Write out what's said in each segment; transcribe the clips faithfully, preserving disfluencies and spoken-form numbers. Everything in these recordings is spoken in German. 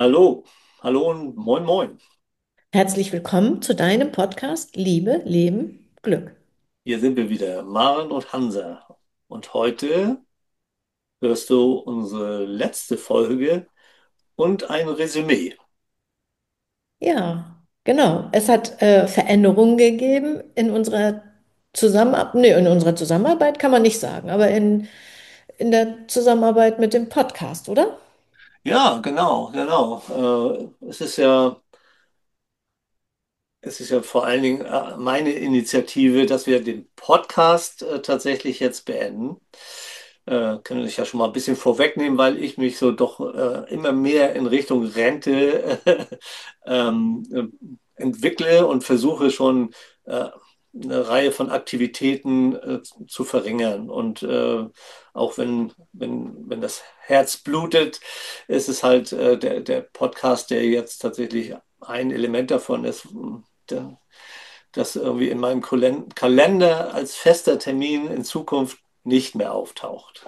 Hallo, hallo und moin moin. Herzlich willkommen zu deinem Podcast Liebe, Leben, Glück. Hier sind wir wieder, Maren und Hansa. Und heute hörst du unsere letzte Folge und ein Resümee. Ja, genau. Es hat äh, Veränderungen gegeben in unserer Zusammenarbeit, nee, in unserer Zusammenarbeit kann man nicht sagen, aber in, in der Zusammenarbeit mit dem Podcast, oder? Ja, genau, genau. Äh, es ist ja, es ist ja vor allen Dingen äh, meine Initiative, dass wir den Podcast äh, tatsächlich jetzt beenden. Äh, kann ich ja schon mal ein bisschen vorwegnehmen, weil ich mich so doch äh, immer mehr in Richtung Rente ähm, äh, entwickle und versuche schon äh, eine Reihe von Aktivitäten äh, zu verringern. Und äh, auch wenn, wenn, wenn das Herz blutet, ist es halt äh, der, der Podcast, der jetzt tatsächlich ein Element davon ist, der, das irgendwie in meinem Kulen- Kalender als fester Termin in Zukunft nicht mehr auftaucht.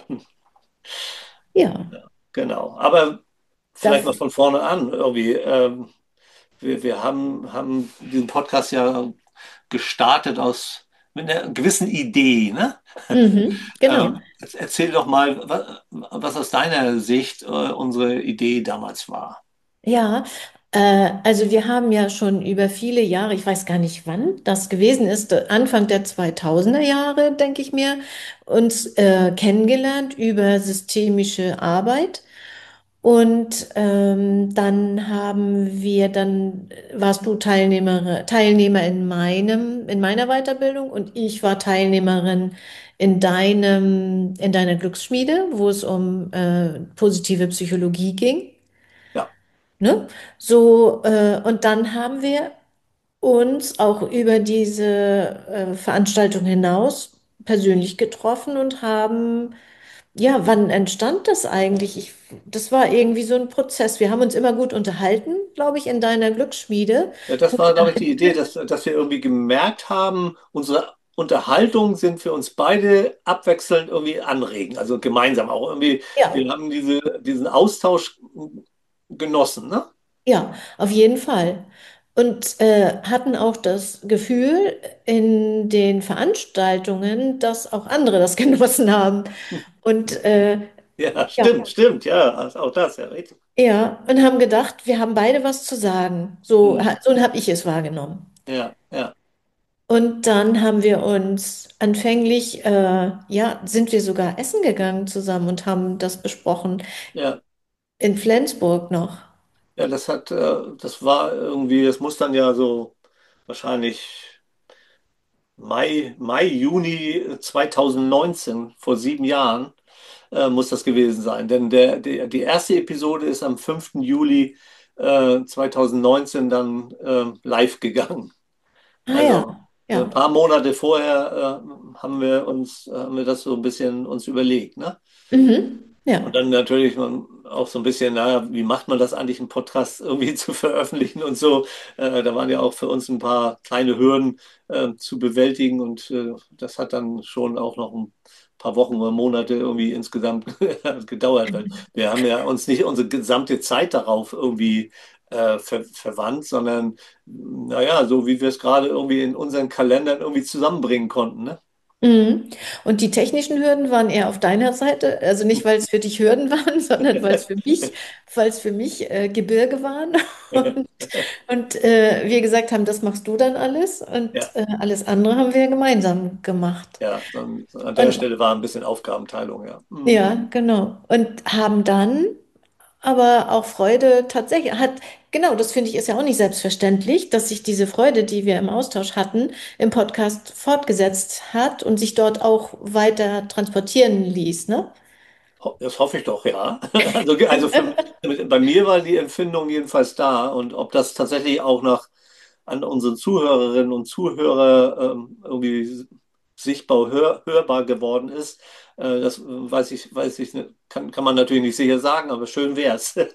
Ja, Genau. Aber vielleicht mal darf, von vorne an irgendwie. Ähm, wir, wir haben, haben diesen Podcast ja gestartet aus mit einer gewissen Idee, ne? mhm, genau. Ähm, erzähl doch mal, was, was aus deiner Sicht äh, unsere Idee damals war. Ja, äh, also wir haben ja schon über viele Jahre, ich weiß gar nicht wann das gewesen ist, Anfang der zweitausender Jahre, denke ich mir, uns äh, kennengelernt über systemische Arbeit. Und ähm, dann haben wir, dann warst du Teilnehmer, Teilnehmer in meinem, in meiner Weiterbildung und ich war Teilnehmerin in deinem, in deiner Glücksschmiede, wo es um äh, positive Psychologie ging. Ja, Ne? So, äh, und dann haben wir uns auch über diese äh, Veranstaltung hinaus persönlich getroffen und haben, ja, wann entstand das eigentlich? Ich, das war irgendwie so ein Prozess. Wir haben uns immer gut unterhalten, glaube ich, in deiner Glücksschmiede. ja, das Gute war, glaube ich, die Idee, Ergebnisse. dass, dass wir irgendwie gemerkt haben, unsere Unterhaltungen sind für uns beide abwechselnd irgendwie anregend, also gemeinsam auch irgendwie. Wir Ja, haben diese, diesen Austausch genossen, ne? ja, auf jeden Fall. Und äh, hatten auch das Gefühl in den Veranstaltungen, dass auch andere das genossen haben. Und äh, Ja, ja, stimmt, stimmt, ja, also auch das, ja, richtig. ja, und haben gedacht, wir haben beide was zu sagen. So, Hm. ha- so habe ich es wahrgenommen. Ja, ja, Und dann haben wir uns anfänglich, äh, ja, sind wir sogar essen gegangen zusammen und haben das besprochen ja, in Flensburg noch. ja, das hat, äh, das war irgendwie, das muss dann ja so wahrscheinlich Mai, Mai, Juni zweitausendneunzehn, vor sieben Jahren, äh, muss das gewesen sein. Denn der, der, die erste Episode ist am fünften Juli äh, zweitausendneunzehn dann äh, live gegangen. Ah ja, Also äh, ein ja. paar Monate vorher äh, haben wir uns, äh, haben wir das so ein bisschen uns überlegt, ne? Mhm. Und Ja. dann natürlich man auch so ein bisschen, naja, wie macht man das eigentlich, einen Podcast irgendwie zu veröffentlichen und so. Äh, da waren ja auch für uns ein paar kleine Hürden äh, zu bewältigen und äh, das hat dann schon auch noch ein paar Wochen oder Monate irgendwie insgesamt gedauert, weil wir haben ja uns nicht unsere gesamte Zeit darauf irgendwie äh, ver verwandt, sondern naja, so wie wir es gerade irgendwie in unseren Kalendern irgendwie zusammenbringen konnten, ne? Mhm. Und die technischen Hürden waren eher auf deiner Seite, also nicht, weil es für dich Hürden waren, sondern weil es für mich, weil es für mich äh, Gebirge waren. Und, und äh, wir gesagt haben, das machst du dann alles und Ja. äh, alles andere haben wir gemeinsam gemacht. Ja, dann an der Und Stelle war ein bisschen Aufgabenteilung, ja. Mhm. ja, genau. Und haben dann aber auch Freude tatsächlich hat, genau, das finde ich ist ja auch nicht selbstverständlich, dass sich diese Freude, die wir im Austausch hatten, im Podcast fortgesetzt hat und sich dort auch weiter transportieren ließ, ne? Ho- Das hoffe ich doch, ja. Also, also für, bei mir war die Empfindung jedenfalls da und ob das tatsächlich auch noch an unsere Zuhörerinnen und Zuhörer ähm, irgendwie sichtbar hör, hörbar geworden ist, äh, das weiß ich, weiß ich, nicht. kann, kann man natürlich nicht sicher sagen, aber schön wär's.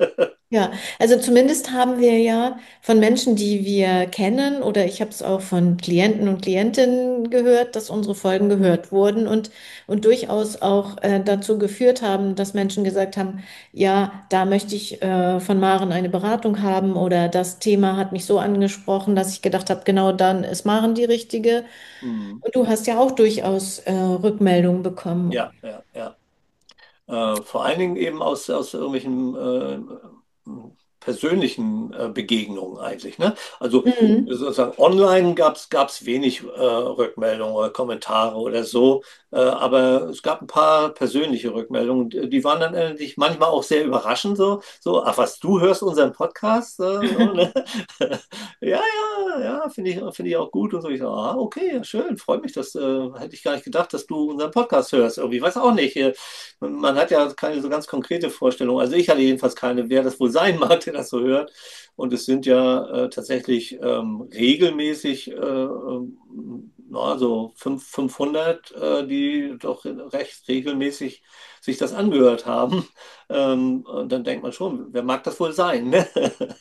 Ja, also zumindest haben wir ja von Menschen, die wir kennen, oder ich habe es auch von Klienten und Klientinnen gehört, dass unsere Folgen gehört wurden und, und durchaus auch äh, dazu geführt haben, dass Menschen gesagt haben, ja, da möchte ich äh, von Maren eine Beratung haben oder das Thema hat mich so angesprochen, dass ich gedacht habe, genau dann ist Maren die Richtige. Mhm. Und du hast ja auch durchaus äh, Rückmeldungen bekommen. Ja, ja, ja. Äh, vor allen Dingen eben aus, aus irgendwelchen äh, persönlichen äh, Begegnungen eigentlich. Ne? Also Mhm. sozusagen online gab es wenig äh, Rückmeldungen oder Kommentare oder so, äh, aber es gab ein paar persönliche Rückmeldungen. Die die waren dann eigentlich manchmal auch sehr überraschend, so, so, ach was, du hörst unseren Podcast? Äh, so, ne? Ja, ja, ja, finde ich, finde ich auch gut und so. Ich so, ah, okay, ja, schön, freut mich, das äh, hätte ich gar nicht gedacht, dass du unseren Podcast hörst. Irgendwie, weiß auch nicht. Äh, Man hat ja keine so ganz konkrete Vorstellung. Also ich hatte jedenfalls keine, wer das wohl sein mag, der das so hört. Und es sind ja äh, tatsächlich ähm, regelmäßig, äh, ähm, na, so fünf, fünfhundert, äh, die doch recht regelmäßig sich das angehört haben. Ähm, und dann denkt man schon, wer mag das wohl sein? Ne?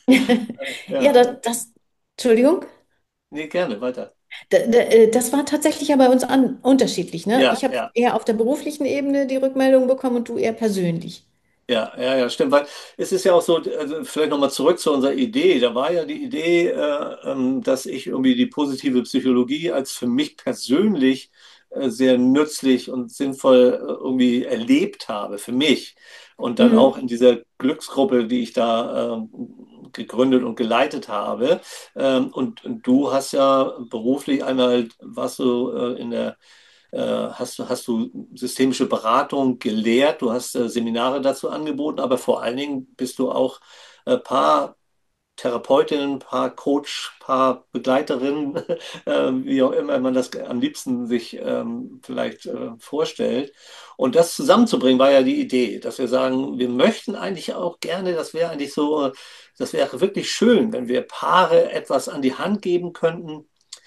Ja, Ja, das, das, Entschuldigung. nee, gerne, weiter. D- d- äh, Das war tatsächlich ja bei uns an, unterschiedlich, ne? Ja, Ich habe ja. eher auf der beruflichen Ebene die Rückmeldung bekommen und du eher persönlich. Ja, ja, ja, stimmt, weil es ist ja auch so, also vielleicht nochmal zurück zu unserer Idee. Da war ja die Idee, äh, ähm, dass ich irgendwie die positive Psychologie als für mich persönlich äh, sehr nützlich und sinnvoll äh, irgendwie erlebt habe, für mich. Und dann auch Mhm. in dieser Glücksgruppe, die ich da ähm, gegründet und geleitet habe. Ähm, und, und du hast ja beruflich einmal, warst du äh, in der äh, hast du, hast du systemische Beratung gelehrt, du hast äh, Seminare dazu angeboten, aber vor allen Dingen bist du auch äh, Paar Therapeutinnen, Paar Coach, Paar Begleiterinnen, äh, wie auch immer man das am liebsten sich ähm, vielleicht äh, vorstellt. Und das zusammenzubringen war ja die Idee, dass wir sagen, wir möchten eigentlich auch gerne, das wäre eigentlich so, das wäre wirklich schön, wenn wir Paare etwas an die Hand geben könnten,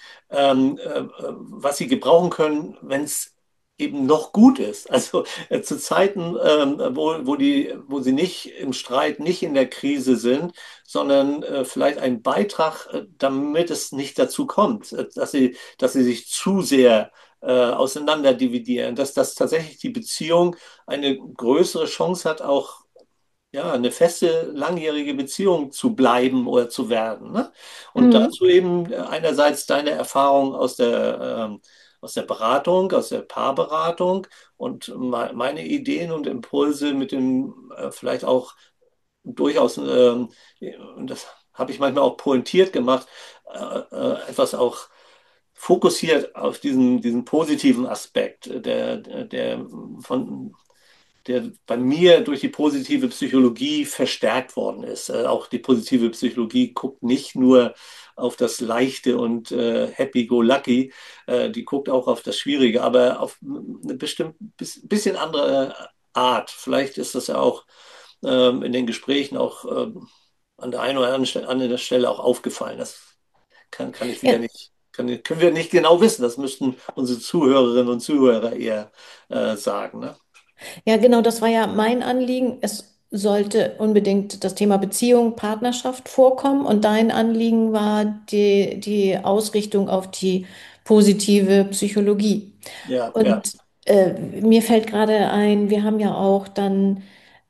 ähm, äh, was sie gebrauchen können, wenn es eben noch gut ist. Also äh, zu Zeiten, ähm, wo, wo die, wo sie nicht im Streit, nicht in der Krise sind, sondern äh, vielleicht ein Beitrag, äh, damit es nicht dazu kommt, äh, dass sie, dass sie sich zu sehr äh, auseinander dividieren, dass das tatsächlich die Beziehung eine größere Chance hat, auch ja, eine feste, langjährige Beziehung zu bleiben oder zu werden. Ne? Und Mhm. dazu eben einerseits deine Erfahrung aus der, ähm, aus der Beratung, aus der Paarberatung und me- meine Ideen und Impulse mit dem äh, vielleicht auch durchaus, ähm, und das habe ich manchmal auch pointiert gemacht, äh, äh, etwas auch fokussiert auf diesen, diesen positiven Aspekt, der, der von der bei mir durch die positive Psychologie verstärkt worden ist. Äh, auch die positive Psychologie guckt nicht nur auf das Leichte und äh, Happy-Go-Lucky, äh, die guckt auch auf das Schwierige, aber auf eine bestimmt bis, bisschen andere Art. Vielleicht ist das ja auch ähm, in den Gesprächen auch ähm, an der einen oder anderen Stelle, an der Stelle auch aufgefallen. Das kann, kann ich wieder Ja. nicht, kann, können wir nicht genau wissen. Das müssten unsere Zuhörerinnen und Zuhörer eher äh, sagen. Ne? Ja, genau, das war ja mein Anliegen. Es sollte unbedingt das Thema Beziehung, Partnerschaft vorkommen und dein Anliegen war die, die Ausrichtung auf die positive Psychologie. Ja, ja. Und äh, mir fällt gerade ein, wir haben ja auch dann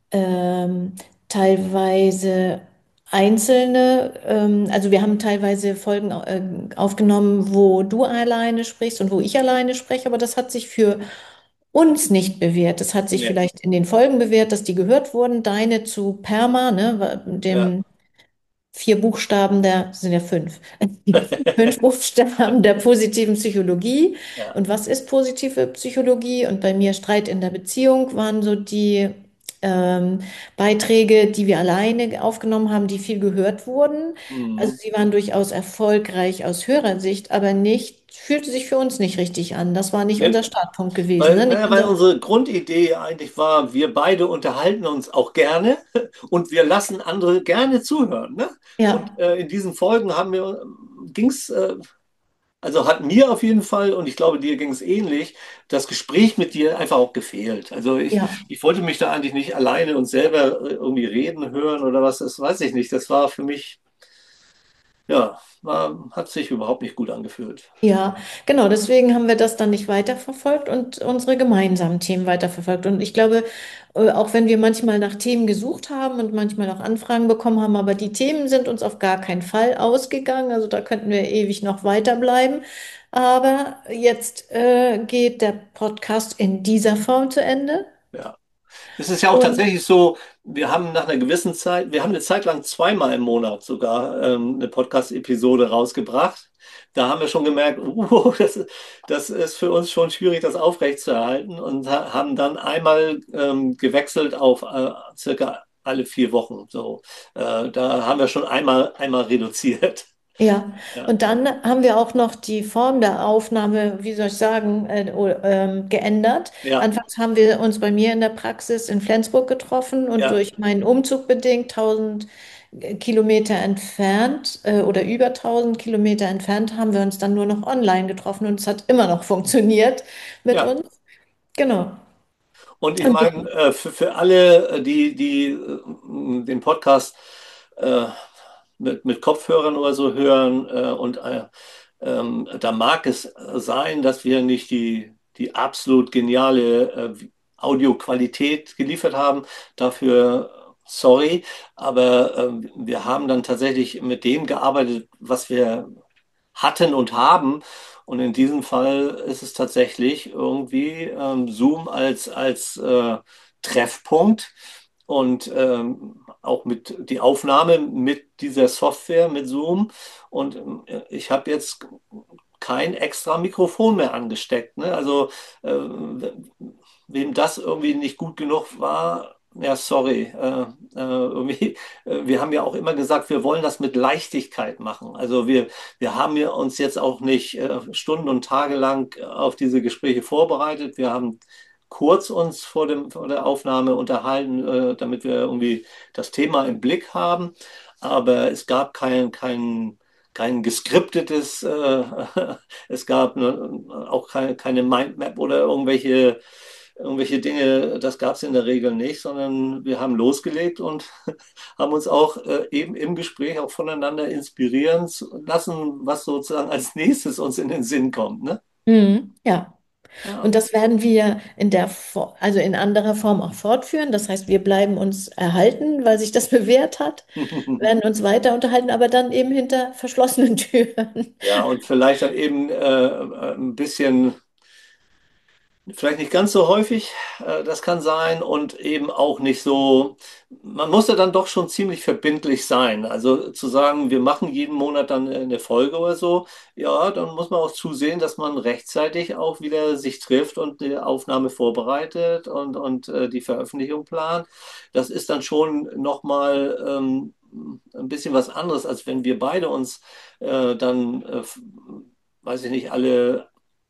ähm, teilweise einzelne, ähm, also wir haben teilweise Folgen äh, aufgenommen, wo du alleine sprichst und wo ich alleine spreche, aber das hat sich für uns nicht bewährt. Das hat sich Nee. vielleicht in den Folgen bewährt, dass die gehört wurden. Deine zu Perma, ne, Ja. dem vier Buchstaben der, das sind ja fünf, fünf Buchstaben der positiven Psychologie. Ja. Und was ist positive Psychologie? Und bei mir Streit in der Beziehung waren so die ähm, Beiträge, die wir alleine aufgenommen haben, die viel gehört wurden. Also Mhm. sie waren durchaus erfolgreich aus Hörersicht, aber nicht, fühlte sich für uns nicht richtig an. Das war nicht Nee, unser Startpunkt gewesen, weil, ne? Nicht naja, weil unser, unsere Grundidee ja eigentlich war, wir beide unterhalten uns auch gerne und wir lassen andere gerne zuhören. Ne? Und ja. äh, in diesen Folgen haben wir, ging es also hat mir auf jeden Fall, und ich glaube, dir ging es ähnlich, das Gespräch mit dir einfach auch gefehlt. Also ich, Ja. ich wollte mich da eigentlich nicht alleine und selber äh, irgendwie reden hören oder was, das weiß ich nicht. Das war für mich, ja, war, hat sich überhaupt nicht gut angefühlt. Ja, genau, deswegen haben wir das dann nicht weiterverfolgt und unsere gemeinsamen Themen weiterverfolgt. Und ich glaube, äh, auch wenn wir manchmal nach Themen gesucht haben und manchmal auch Anfragen bekommen haben, aber die Themen sind uns auf gar keinen Fall ausgegangen. Also da könnten wir ewig noch weiterbleiben. Aber jetzt äh, geht der Podcast in dieser Form zu Ende. Ja. Es ist ja auch Und tatsächlich so, wir haben nach einer gewissen Zeit, wir haben eine Zeit lang zweimal im Monat sogar ähm, eine Podcast-Episode rausgebracht. Da haben wir schon gemerkt, uh, das, das ist für uns schon schwierig, das aufrechtzuerhalten und ha haben dann einmal ähm, gewechselt auf äh, circa alle vier Wochen. So, äh, da haben wir schon einmal, einmal reduziert. ja, Ja, und dann haben wir auch noch die Form der Aufnahme, wie soll ich sagen, äh, o- ähm, geändert. ja, Anfangs haben wir uns bei mir in der Praxis in Flensburg getroffen und ja, durch meinen Umzug bedingt tausend Kilometer entfernt äh, oder über tausend Kilometer entfernt haben wir uns dann nur noch online getroffen und es hat immer noch funktioniert mit ja. uns. Genau. Und ich Und meine, äh, für, für alle, äh, die, die äh, den Podcast äh, mit, mit Kopfhörern oder so hören, äh, und äh, ähm, da mag es sein, dass wir nicht die, die absolut geniale äh, Audioqualität geliefert haben. Dafür sorry, aber äh, wir haben dann tatsächlich mit dem gearbeitet, was wir hatten und haben. Und in diesem Fall ist es tatsächlich irgendwie ähm, Zoom als, als äh, Treffpunkt und ähm, auch mit die Aufnahme mit dieser Software, mit Zoom. Und äh, ich habe jetzt kein extra Mikrofon mehr angesteckt. Ne? Also äh, wem das irgendwie nicht gut genug war, ja, sorry. Äh, äh, irgendwie, äh, wir haben ja auch immer gesagt, wir wollen das mit Leichtigkeit machen. Also wir, wir haben ja uns jetzt auch nicht äh, Stunden und Tage lang auf diese Gespräche vorbereitet. Wir haben kurz uns vor dem, vor der Aufnahme unterhalten, äh, damit wir irgendwie das Thema im Blick haben. Aber es gab kein, kein, kein geskriptetes, äh, es gab ne, auch keine, keine Mindmap oder irgendwelche, irgendwelche Dinge, das gab es in der Regel nicht, sondern wir haben losgelegt und haben uns auch äh, eben im Gespräch auch voneinander inspirieren lassen, was sozusagen als nächstes uns in den Sinn kommt. Ne? mhm, ja. Ja. Und das werden wir in der, Fo- also in anderer Form auch fortführen. Das heißt, wir bleiben uns erhalten, weil sich das bewährt hat, werden uns weiter unterhalten, aber dann eben hinter verschlossenen Türen. Ja, und vielleicht dann eben äh, äh, ein bisschen. Vielleicht nicht ganz so häufig, äh, das kann sein und eben auch nicht so, man muss ja dann doch schon ziemlich verbindlich sein. Also zu sagen, wir machen jeden Monat dann eine Folge oder so, ja, dann muss man auch zusehen, dass man rechtzeitig auch wieder sich trifft und die Aufnahme vorbereitet und, und äh, die Veröffentlichung plant. Das ist dann schon nochmal ähm, ein bisschen was anderes, als wenn wir beide uns äh, dann, äh, weiß ich nicht, alle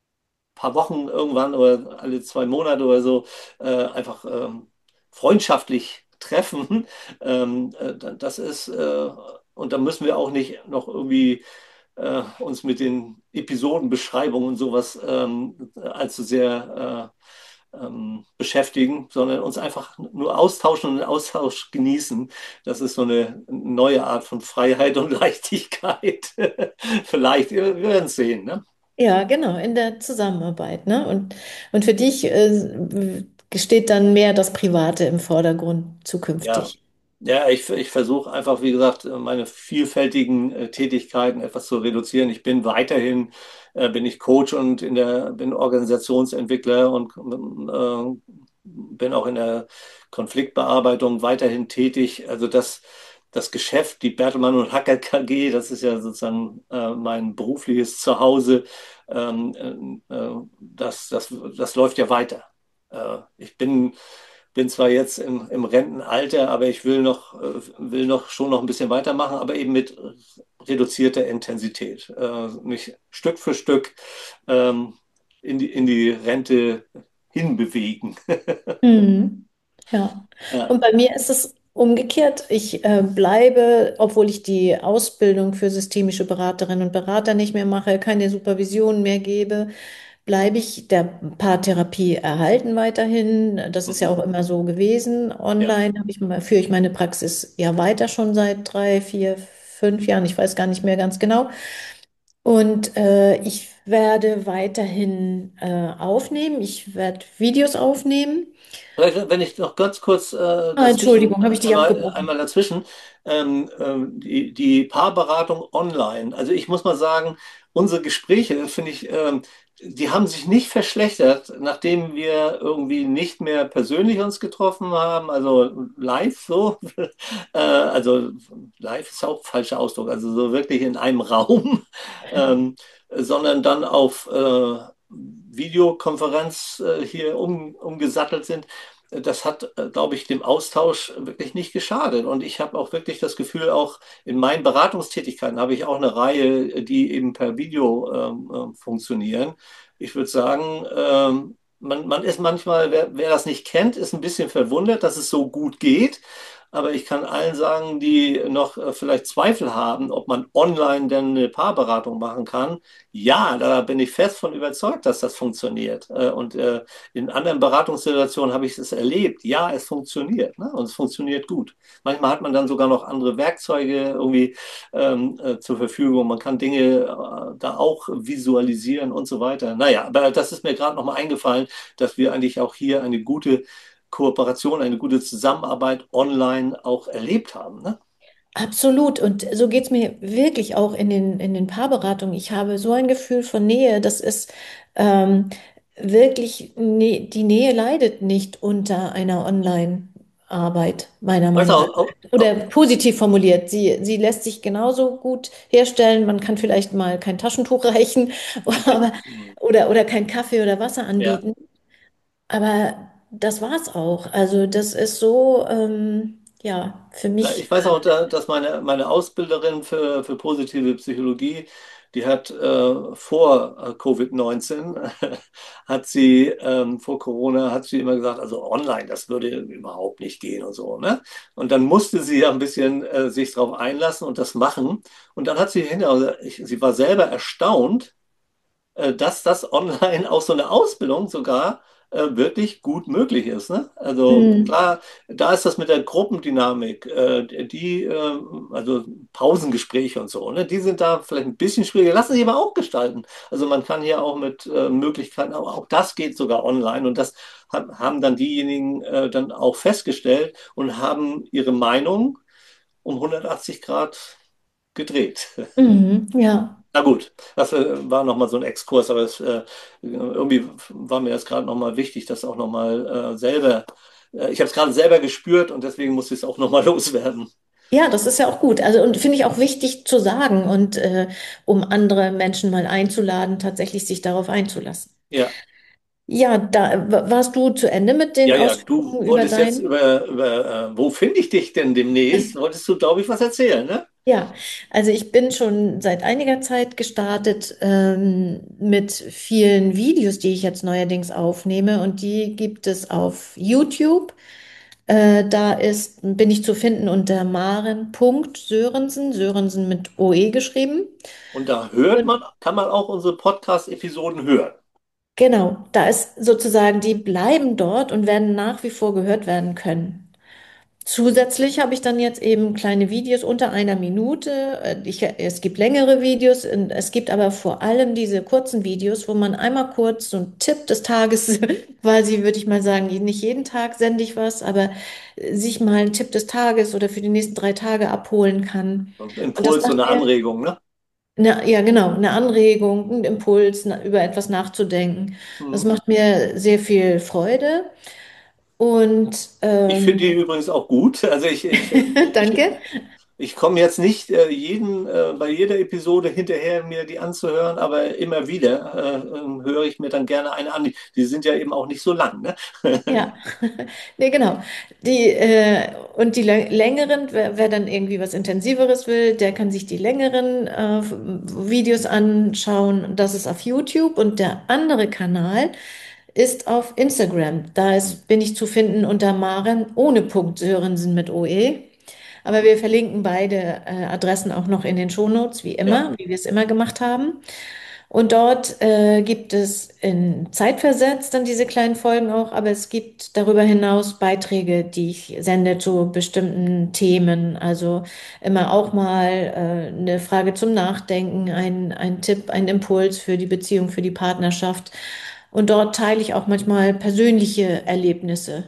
paar Wochen irgendwann oder alle zwei Monate oder so äh, einfach ähm, freundschaftlich treffen. Ähm, äh, das ist, äh, und da müssen wir auch nicht noch irgendwie äh, uns mit den Episodenbeschreibungen und sowas ähm, allzu sehr äh, ähm, beschäftigen, sondern uns einfach nur austauschen und den Austausch genießen. Das ist so eine neue Art von Freiheit und Leichtigkeit. Vielleicht, wir wir werden es sehen, ne? Ja, genau, in der Zusammenarbeit, ne? Und, und für dich äh, steht dann mehr das Private im Vordergrund Ja, zukünftig. ja, ich, ich versuche einfach, wie gesagt, meine vielfältigen äh, Tätigkeiten etwas zu reduzieren. Ich bin weiterhin, äh, bin ich Coach und in der, bin Organisationsentwickler und äh, bin auch in der Konfliktbearbeitung weiterhin tätig. Also das, das Geschäft, die Bertelsmann und Hacker K G, das ist ja sozusagen äh, mein berufliches Zuhause. Ähm, äh, äh, das, das, das läuft ja weiter. Äh, ich bin bin zwar jetzt im, im Rentenalter, aber ich will noch, äh, will noch schon noch ein bisschen weitermachen, aber eben mit reduzierter Intensität. Äh, mich Stück für Stück ähm, in die, in die Rente hinbewegen. Mhm. Ja, Ja, und bei mir ist es umgekehrt. Ich äh, bleibe, obwohl ich die Ausbildung für systemische Beraterinnen und Berater nicht mehr mache, keine Supervision mehr gebe, bleibe ich der Paartherapie erhalten weiterhin. Das ist ja Mhm. auch immer so gewesen. Ja. Online habe ich mal, führe ich meine Praxis ja weiter schon seit drei, vier, fünf Jahren. Ich weiß gar nicht mehr ganz genau. Und äh, ich werde weiterhin äh, aufnehmen. Ich werde Videos aufnehmen. Vielleicht, wenn ich noch ganz kurz äh, Ah, dazwischen, Entschuldigung, habe ich dich einmal, abgebrochen? einmal dazwischen, ähm, ähm, die, die Paarberatung online. Also ich muss mal sagen, unsere Gespräche, finde ich, ähm, die haben sich nicht verschlechtert, nachdem wir irgendwie nicht mehr persönlich uns getroffen haben, also live so. Äh, also live ist auch ein falscher Ausdruck, also so wirklich in einem Raum, ähm, sondern dann auf äh, Videokonferenz äh, hier um, umgesattelt sind. Das hat, äh, glaube ich, dem Austausch wirklich nicht geschadet. Und ich habe auch wirklich das Gefühl, auch in meinen Beratungstätigkeiten habe ich auch eine Reihe, die eben per Video ähm, ähm, funktionieren. Ich würde sagen, ähm, man, man ist manchmal, wer, wer das nicht kennt, ist ein bisschen verwundert, dass es so gut geht. Aber ich kann allen sagen, die noch äh, vielleicht Zweifel haben, ob man online denn eine Paarberatung machen kann. Ja, da bin ich fest von überzeugt, dass das funktioniert. Äh, Und äh, in anderen Beratungssituationen habe ich es erlebt. Ja, es funktioniert, ne? Und es funktioniert gut. Manchmal hat man dann sogar noch andere Werkzeuge irgendwie ähm, äh, zur Verfügung. Man kann Dinge äh, da auch visualisieren und so weiter. Naja, aber das ist mir gerade nochmal eingefallen, dass wir eigentlich auch hier eine gute Kooperation, eine gute Zusammenarbeit online auch erlebt haben. Ne? Absolut. Und so geht es mir wirklich auch in den, in den Paarberatungen. Ich habe so ein Gefühl von Nähe. Das ist ähm, wirklich, nee, die Nähe leidet nicht unter einer Online-Arbeit, meiner Weißt du, Meinung nach. auch, Oder auch, positiv formuliert, sie, sie lässt sich genauso gut herstellen. Man kann vielleicht mal kein Taschentuch reichen aber, hm, oder, oder kein Kaffee oder Wasser ja. anbieten. Aber das war's auch. Also das ist so, ähm, ja, für Na, mich. ich weiß auch, da- dass meine, meine Ausbilderin für, für positive Psychologie, die hat äh, vor äh, Covid neunzehn, hat sie, ähm, vor Corona, hat sie immer gesagt, also online, das würde überhaupt nicht gehen und so, ne? Und dann musste sie ja ein bisschen äh, sich darauf einlassen und das machen. Und dann hat sie hinterher, ich, sie war selber erstaunt, äh, dass das online auch so eine Ausbildung sogar äh, wirklich gut möglich ist. Ne? Also Mm, klar, da ist das mit der Gruppendynamik, äh, die, äh, also Pausengespräche und so, ne? Die sind da vielleicht ein bisschen schwieriger, lassen sich aber auch gestalten. Also man kann hier auch mit äh, Möglichkeiten, auch, auch das geht sogar online und das ha- haben dann diejenigen äh, dann auch festgestellt und haben ihre Meinung um hundertachtzig Grad gedreht. mhm, ja. Na gut, das äh, war nochmal so ein Exkurs, aber es, äh, irgendwie war mir das gerade nochmal wichtig, das auch nochmal äh, selber, äh, ich habe es gerade selber gespürt und deswegen musste ich es auch nochmal loswerden. Ja, das ist ja auch gut. Also, und finde ich auch wichtig zu sagen und äh, um andere Menschen mal einzuladen, tatsächlich sich darauf einzulassen. Ja, Ja, da w- warst du zu Ende mit den ja, ja, du Ausführungen über wolltest jetzt dein. über, über äh, wo finde ich dich denn demnächst, wolltest du, glaube ich, was erzählen, ne? Ja, also ich bin schon seit einiger Zeit gestartet ähm, mit vielen Videos, die ich jetzt neuerdings aufnehme und die gibt es auf YouTube. Äh, da ist, bin ich zu finden unter Maren.Sörensen, Sörensen mit O E geschrieben. Und da hört man, kann man auch unsere Podcast-Episoden hören. Genau, da ist sozusagen, die bleiben dort und werden nach wie vor gehört werden können. Zusätzlich habe ich dann jetzt eben kleine Videos unter einer Minute. Äh, Ich, es gibt längere Videos, und es gibt aber vor allem diese kurzen Videos, wo man einmal kurz so einen Tipp des Tages, quasi würde ich mal sagen, nicht jeden Tag sende ich was, aber äh, sich mal einen Tipp des Tages oder für die nächsten drei Tage abholen kann. So ein Und das Impuls, so macht eine mir Anregung, ne? eine, ja, genau, eine Anregung, ein Impuls, na- über etwas nachzudenken. Das Mhm. macht mir sehr viel Freude. Und Ich finde die ähm, übrigens auch gut. Also ich, ich, ich, danke. Ich komme jetzt nicht äh, jeden, äh, bei jeder Episode hinterher, mir die anzuhören, aber immer wieder äh, ähm, höre ich mir dann gerne eine an. Die, die sind ja eben auch nicht so lang, ne? Ja, nee, genau. Die, äh, und die lä- längeren, wer, wer dann irgendwie was Intensiveres will, der kann sich die längeren äh, Videos anschauen. Das ist auf YouTube. Und der andere Kanal, ist auf Instagram. Da ist, bin ich zu finden unter Maren ohne Punkt Sörensen mit O E. Aber Mhm. wir verlinken beide äh, Adressen auch noch in den Shownotes, wie Ja. immer, wie wir es immer gemacht haben. Und dort äh, gibt es in Zeitversetzt dann diese kleinen Folgen auch, aber es gibt darüber hinaus Beiträge, die ich sende zu bestimmten Themen. Also immer auch mal äh, eine Frage zum Nachdenken, ein, ein Tipp, ein Impuls für die Beziehung, für die Partnerschaft. Und dort teile ich auch manchmal persönliche Erlebnisse.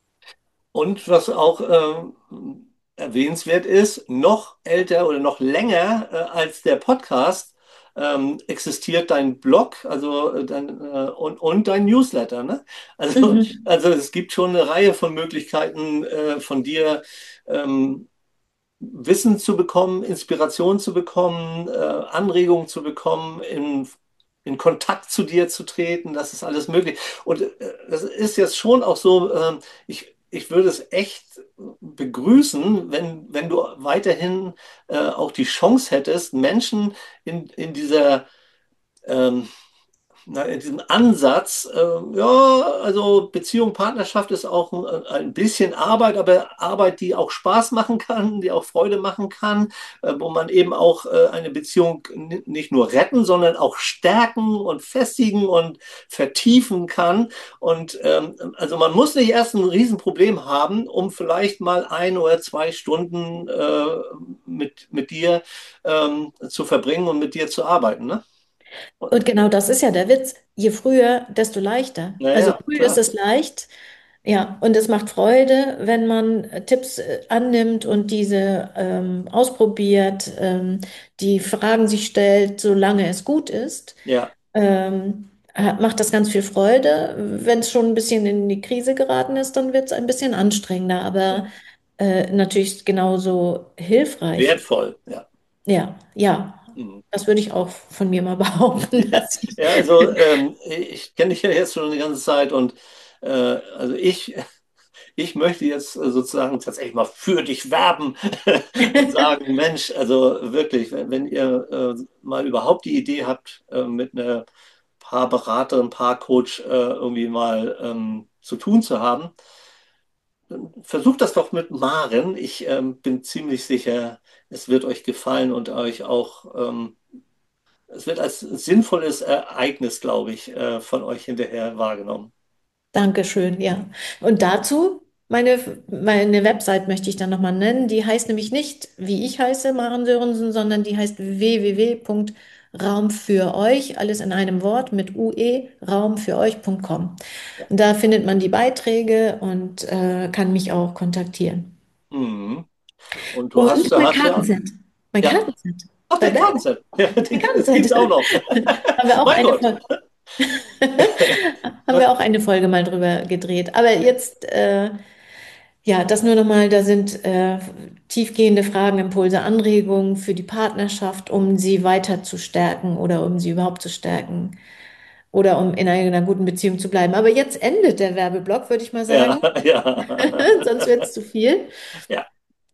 Und was auch ähm, erwähnenswert ist, noch älter oder noch länger äh, als der Podcast ähm, existiert dein Blog, also äh, dein, äh, und, und dein Newsletter, ne? Also, Mhm. also es gibt schon eine Reihe von Möglichkeiten äh, von dir. Ähm, Wissen zu bekommen, Inspiration zu bekommen, äh, Anregungen zu bekommen, in, in Kontakt zu dir zu treten, das ist alles möglich. Und äh, das ist jetzt schon auch so, ähm, ich, ich würde es echt begrüßen, wenn, wenn du weiterhin äh, auch die Chance hättest, Menschen in, in dieser ähm, na, in diesem Ansatz, äh, ja, also Beziehung, Partnerschaft ist auch ein, ein bisschen Arbeit, aber Arbeit, die auch Spaß machen kann, die auch Freude machen kann, äh, wo man eben auch äh, eine Beziehung n- nicht nur retten, sondern auch stärken und festigen und vertiefen kann. Und ähm, also man muss nicht erst ein Riesenproblem haben, um vielleicht mal ein oder zwei Stunden äh, mit, mit dir ähm, zu verbringen und mit dir zu arbeiten, ne? Und genau das ist ja der Witz. Je früher, desto leichter. Also Naja, früh ist klar. es leicht, ja, und es macht Freude, wenn man äh, Tipps äh, annimmt und diese ähm, ausprobiert, ähm, die Fragen sich stellt, solange es gut ist. Ja. Ähm, hat- macht das ganz viel Freude. Wenn es schon ein bisschen in die Krise geraten ist, dann wird es ein bisschen anstrengender, aber Ja. äh, natürlich genauso hilfreich. Wertvoll, ja. Ja, ja, Mhm. das würde ich auch von mir mal behaupten, Ja, dass ich ja, also ähm, ich kenne dich ja jetzt schon eine ganze Zeit und äh, also ich, ich möchte jetzt äh, sozusagen tatsächlich mal für dich werben und sagen, Mensch, also wirklich, wenn, wenn ihr äh, mal überhaupt die Idee habt, äh, mit einer Paarberaterin, Paarcoach äh, irgendwie mal ähm, zu tun zu haben, dann versucht das doch mit Maren. Ich ähm, bin ziemlich sicher, es wird euch gefallen und euch auch ähm, es wird als sinnvolles Ereignis, glaube ich, äh, von euch hinterher wahrgenommen. Dankeschön, ja. Und dazu, meine, meine Website möchte ich dann nochmal nennen. Die heißt nämlich nicht, wie ich heiße, Maren Sörensen, sondern die heißt w w w Punkt Raum für euch, alles in einem Wort mit U E, raum für euch Punkt com. Ja. Und da findet man die Beiträge und äh, kann mich auch kontaktieren. Mhm. Und du hast, Und mein hast ja, Kartenset. Mein ja, Kartenset. ach, Bei der Werbung. Kartenset. Ja, Mein die, das Kartenset. gibt's auch noch. Haben wir auch Mein eine Gott. Folge. Haben wir auch eine Folge mal drüber gedreht. Aber jetzt, äh, ja, das nur nochmal, da sind äh, tiefgehende Fragen, Impulse, Anregungen für die Partnerschaft, um sie weiter zu stärken oder um sie überhaupt zu stärken oder um in einer guten Beziehung zu bleiben. Aber jetzt endet der Werbeblock, würde ich mal Ja, sagen. Sonst ja. wird es zu viel. Ja.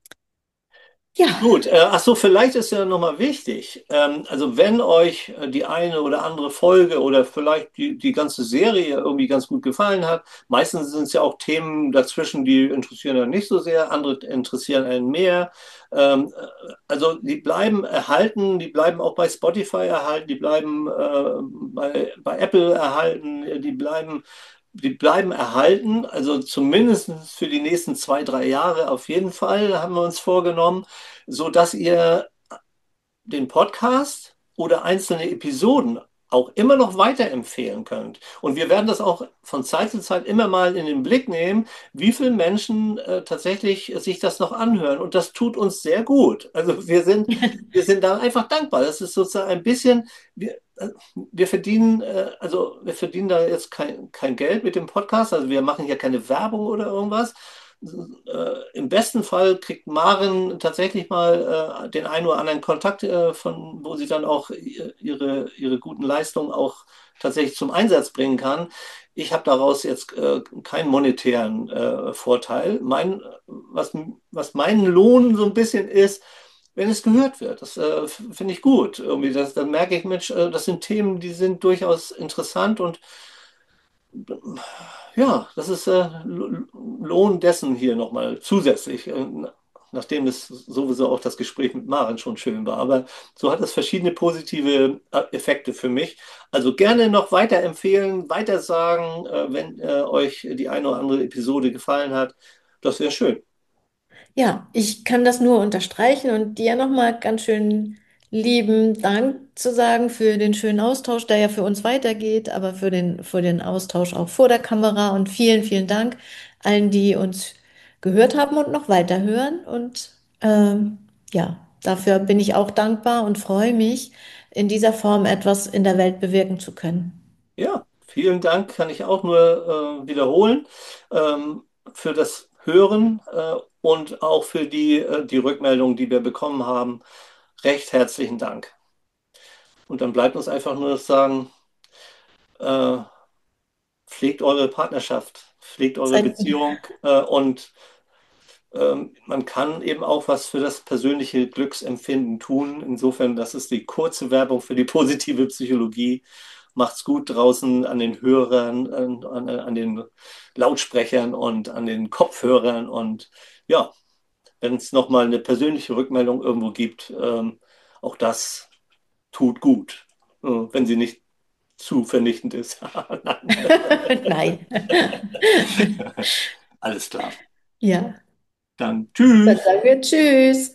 Ja, Gut, äh, ach so, vielleicht ist ja nochmal wichtig. Ähm, also wenn euch äh, die eine oder andere Folge oder vielleicht die, die ganze Serie irgendwie ganz gut gefallen hat, meistens sind es ja auch Themen dazwischen, die interessieren einen nicht so sehr, andere interessieren einen mehr. Ähm, äh, also die bleiben erhalten, die bleiben auch bei Spotify erhalten, die bleiben äh, bei, bei Apple erhalten, die bleiben die bleiben erhalten, also zumindest für die nächsten zwei, drei Jahre auf jeden Fall, haben wir uns vorgenommen, so dass ihr den Podcast oder einzelne Episoden auch immer noch weiterempfehlen könnt. Und wir werden das auch von Zeit zu Zeit immer mal in den Blick nehmen, wie viele Menschen äh, tatsächlich sich das noch anhören. Und das tut uns sehr gut. Also wir sind, wir sind da einfach dankbar. Das ist sozusagen ein bisschen, wir, äh, wir verdienen, äh, also wir verdienen da jetzt kein, kein Geld mit dem Podcast. Also wir machen hier keine Werbung oder irgendwas. Äh, im besten Fall kriegt Maren tatsächlich mal äh, den einen oder anderen Kontakt, äh, von, wo sie dann auch ihre, ihre guten Leistungen auch tatsächlich zum Einsatz bringen kann. Ich habe daraus jetzt äh, keinen monetären äh, Vorteil. Mein, was, was mein Lohn so ein bisschen ist, wenn es gehört wird. Das äh, finde ich gut. Irgendwie das, dann merke ich, Mensch, äh, das sind Themen, die sind durchaus interessant und Ja, das ist äh, Lohn dessen hier nochmal zusätzlich, äh, nachdem es sowieso auch das Gespräch mit Maren schon schön war. Aber so hat es verschiedene positive äh, Effekte für mich. Also gerne noch weiterempfehlen, weitersagen, äh, wenn äh, euch die eine oder andere Episode gefallen hat. Das wäre schön. Ja, ich kann das nur unterstreichen und dir nochmal ganz schön lieben Dank zu sagen für den schönen Austausch, der ja für uns weitergeht, aber für den, für den Austausch auch vor der Kamera und vielen, vielen Dank allen, die uns gehört haben und noch weiterhören. Und ähm, ja, dafür bin ich auch dankbar und freue mich, in dieser Form etwas in der Welt bewirken zu können. Ja, vielen Dank, kann ich auch nur äh, wiederholen, ähm, für das Hören äh, und auch für die, äh, die Rückmeldung, die wir bekommen haben. Recht herzlichen Dank. Und dann bleibt uns einfach nur das sagen, äh, pflegt eure Partnerschaft, pflegt eure Seid, Beziehung äh, und ähm, man kann eben auch was für das persönliche Glücksempfinden tun. Insofern, das ist die kurze Werbung für die positive Psychologie. Macht's gut draußen an den Hörern, an, an, an den Lautsprechern und an den Kopfhörern. Und ja, wenn es nochmal eine persönliche Rückmeldung irgendwo gibt, ähm, auch das tut gut, äh, wenn sie nicht zu vernichtend ist. Nein. nein. Alles klar. Ja, Dann dann tschüss. sagen wir Tschüss.